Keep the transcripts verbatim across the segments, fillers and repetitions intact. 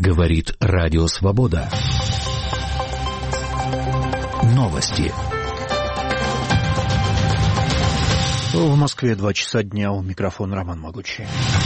Говорит Радио Свобода. Новости. В Москве два часа дня, у микрофона Роман Могучий.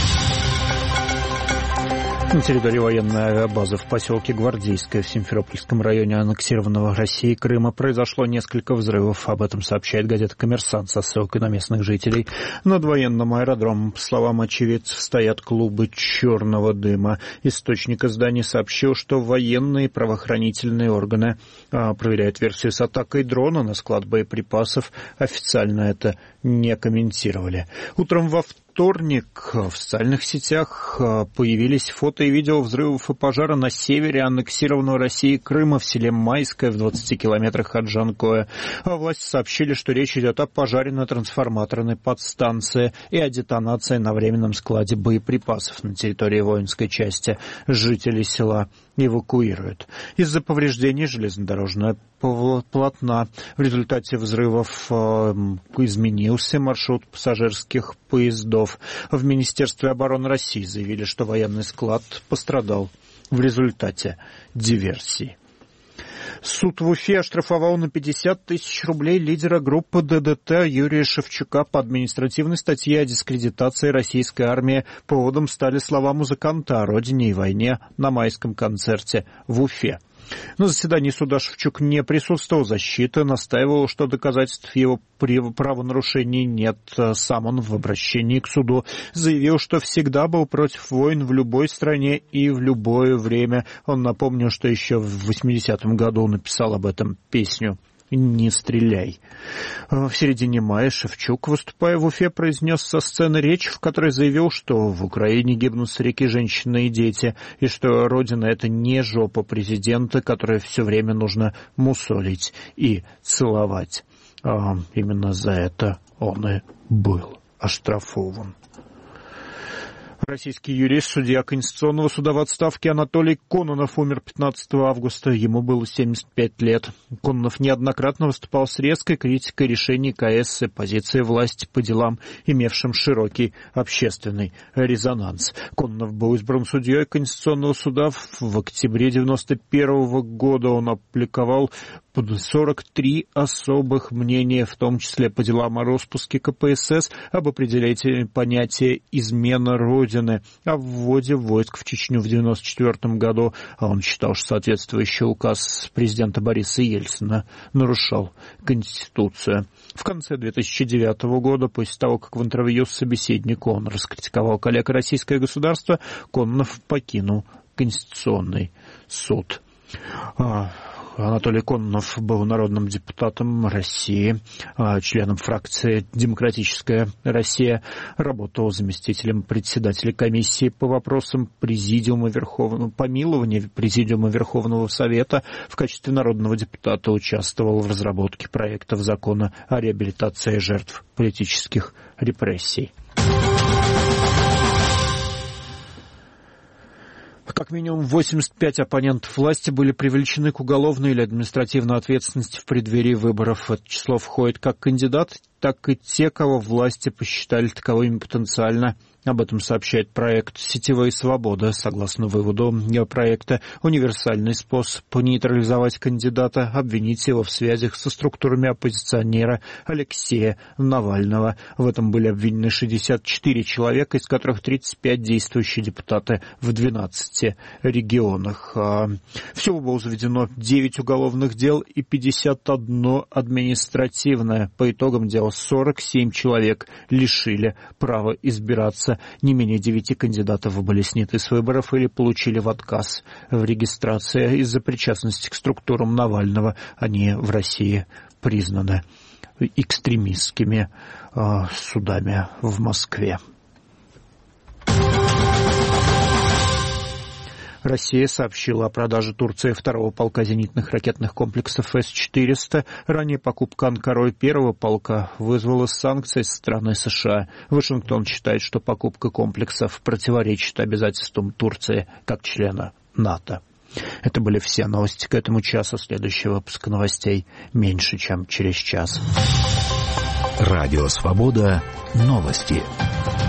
На территории военной авиабазы в поселке Гвардейское в Симферопольском районе аннексированного Россией Крыма произошло несколько взрывов. Об этом сообщает газета «Коммерсант» со ссылкой на местных жителей. Над военным аэродромом, по словам очевидцев, стоят клубы черного дыма. Источник издания сообщил, что военные и правоохранительные органы а, проверяют версию с атакой дрона на склад боеприпасов. Официально это не комментировали. Утром во вторник в социальных сетях появились фото и видео взрывов и пожара на севере аннексированного Россией Крыма в селе Майское в двадцати километрах от Джанкоя. А власти сообщили, что речь идет о пожаре на трансформаторной подстанции и о детонации на временном складе боеприпасов на территории воинской части. Жители села эвакуируют. Из-за повреждений железнодорожного полотна в результате взрывов э, изменился маршрут пассажирских поездов. В Министерстве обороны России заявили, что военный склад пострадал в результате диверсий. Суд в Уфе оштрафовал на пятьдесят тысяч рублей лидера группы ДДТ Юрия Шевчука по административной статье о дискредитации российской армии. Поводом стали слова музыканта о родине и войне на майском концерте в Уфе. На заседании суда Шевчук не присутствовал. Защита настаивала, что доказательств его правонарушений нет. Сам он в обращении к суду заявил, что всегда был против войн в любой стране и в любое время. Он напомнил, что еще в восьмидесятом году написал об этом песню «Не стреляй». В середине мая Шевчук, выступая в Уфе, произнес со сцены речь, в которой заявил, что в Украине гибнут старики, женщины и дети, и что Родина — это не жопа президента, которую все время нужно мусолить и целовать. А именно за это он и был оштрафован. Российский юрист, судья Конституционного суда в отставке Анатолий Кононов умер пятнадцатого августа. Ему было семьдесят пять лет. Кононов неоднократно выступал с резкой критикой решений КС и позиции власти по делам, имевшим широкий общественный резонанс. Кононов был избран судьей Конституционного суда в октябре девяносто первого года. Он опубликовал сорок три особых мнения, в том числе по делам о распуске КПСС, об определении понятия «измена Родины», о вводе войск в Чечню в девяносто четвертом году. А он считал, что соответствующий указ президента Бориса Ельцина нарушал Конституцию. В конце две тысячи девятого года, после того, как в интервью с собеседником он раскритиковал коллег российское государство, Кононов покинул Конституционный суд. Анатолий Кононов был народным депутатом России, членом фракции «Демократическая Россия», работал заместителем председателя комиссии по вопросам Президиума Верховного помилования Президиума Верховного Совета. В качестве народного депутата участвовал в разработке проектов закона о реабилитации жертв политических репрессий. Как минимум восемьдесят пять оппонентов власти были привлечены к уголовной или административной ответственности в преддверии выборов. В это число входят как кандидаты, так и те, кого власти посчитали таковыми потенциально. Об этом сообщает проект «Сетевая свобода». Согласно выводу проекта, универсальный способ нейтрализовать кандидата — обвинить его в связях со структурами оппозиционера Алексея Навального. В этом были обвинены шестьдесят четыре человека, из которых тридцать пять действующие депутаты в двенадцати регионах. Всего было заведено девять уголовных дел и пятьдесят одно административное. По итогам дела сорок семь человек лишили права избираться. Не менее девяти кандидатов были сняты с выборов или получили в отказ в регистрации из-за причастности к структурам Навального. Они в России признаны экстремистскими э, судами в Москве. Россия сообщила о продаже Турции второго полка зенитных ракетных комплексов С четыреста. Ранее покупка Анкарой первого полка вызвала санкции со стороны США. Вашингтон считает, что покупка комплексов противоречит обязательствам Турции как члена НАТО. Это были все новости к этому часу. Следующий выпуск новостей меньше, чем через час. Радио Свобода. Новости.